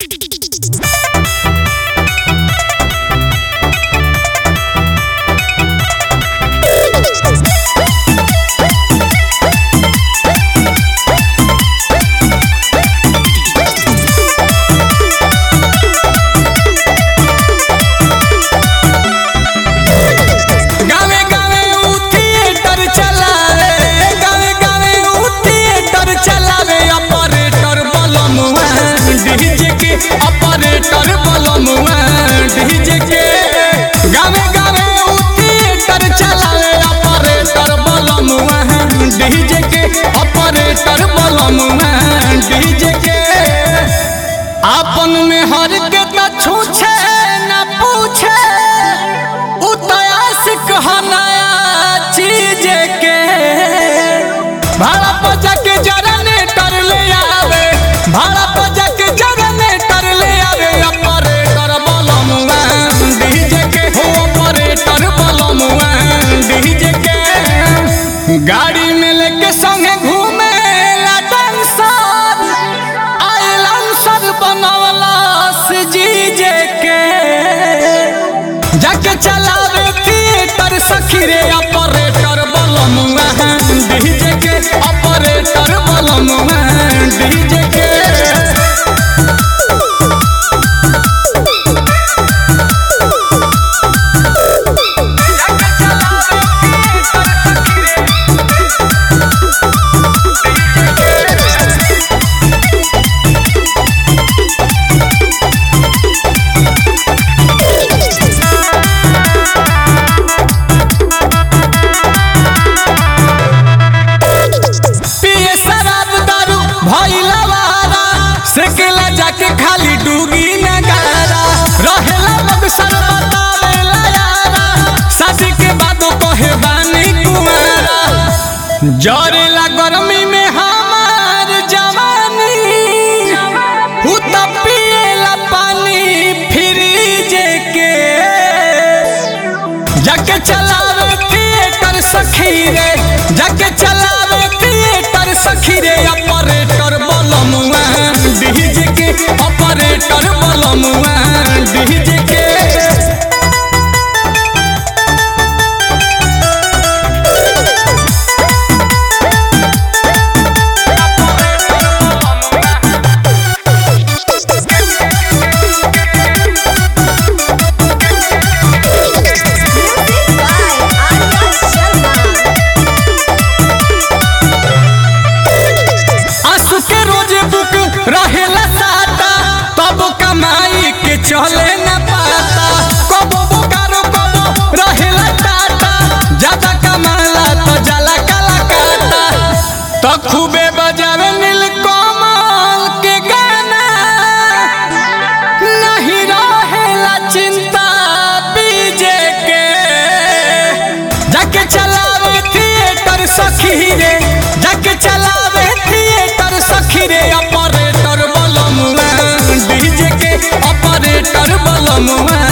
operator बलमुआ DJ के गावे गावे थिएटर चलावे ऑपरेटर बलमुआ डीजे के ऑपरेटर बलमुआ डीजे के आपन में हर के न छूछे न पूछे उतयास कहनाया चीज के भाड़ा पजा के जरने कर ले आवे भाड़ा पजा के जरने कर ले आवे ऑपरेटर बलमुआ डीजे के हो ऑपरेटर बलमुआ डीजे के गाड़ी में लेके संगे घूमे ला डांसर आइलैंसर बनवला से जीजे के जाके चलावे थिएटर सखी रे ऑपरेटर बलमुआ डीजे के ऑपरेटर बलमुआ डीजे के सेकेला जाके खाली डूगी नगारा रहेला लोग सर बतावेला यारा शादी के बाद कहे बानी कुंवारा जरेला गर्मी में हमार जवानी उता पिएला पानी फ्रिज के जाके चलावे थिएटर सखी रे जाके चलावे थिएटर सखी रे ऑपरेटर बलमुआ डीजे के ऑपरेटर बलमुआ डीजे के रहेला साता तब कमाई के चले न पाता कबो बोकारो कबो रहेला टाटा ज्यादा कमाला तो जाला काला काटा तो खूबे बजावे नीलकमल के गाना नहीं रहेला चिंता बीजे के जाके चलावे थिएटर सखी रे जाके चलावे थिएटर सखी रे ऑपरेटर बलमुआ